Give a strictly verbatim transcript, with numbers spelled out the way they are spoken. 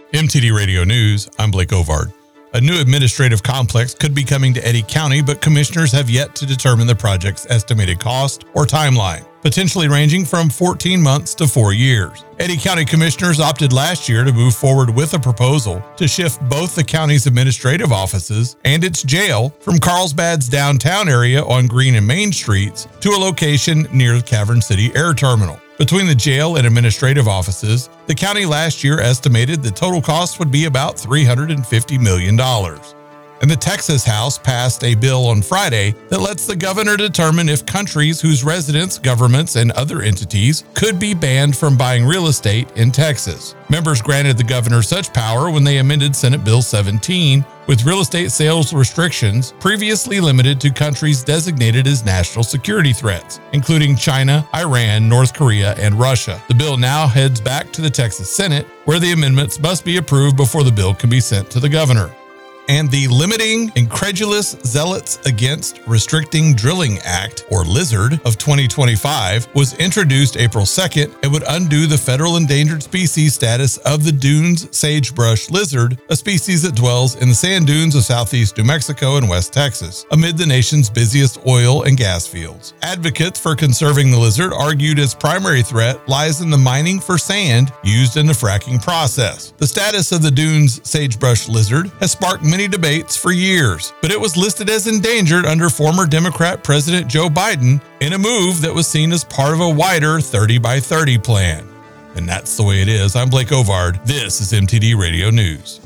M T D Radio News, I'm Blake Ovard. A new administrative complex could be coming to Eddy County, but commissioners have yet to determine the project's estimated cost or timeline, potentially ranging from fourteen months to four years. Eddy County commissioners opted last year to move forward with a proposal to shift both the county's administrative offices and its jail from Carlsbad's downtown area on Green and Main Streets to a location near the Cavern City Air Terminal. Between the jail and administrative offices, the county last year estimated the total cost would be about three hundred fifty million dollars. And the Texas House passed a bill on Friday that lets the governor determine if countries whose residents, governments, and other entities could be banned from buying real estate in Texas. Members granted the governor such power when they amended Senate Bill seventeen, with real estate sales restrictions previously limited to countries designated as national security threats, including China, Iran, North Korea, and Russia. The bill now heads back to the Texas Senate, where the amendments must be approved before the bill can be sent to the governor. And the Limiting Incredulous Zealots Against Restricting Drilling Act, or LIZARD, of twenty twenty-five was introduced April second and would undo the federal endangered species status of the Dunes sagebrush lizard, a species that dwells in the sand dunes of southeast New Mexico and West Texas, amid the nation's busiest oil and gas fields. Advocates for conserving the lizard argued its primary threat lies in the mining for sand used in the fracking process. The status of the Dunes sagebrush lizard has sparked many Many debates for years, but it was listed as endangered under former Democrat President Joe Biden in a move that was seen as part of a wider thirty by thirty plan. And that's the way it is. I'm Blake Ovard. This is M T D Radio News.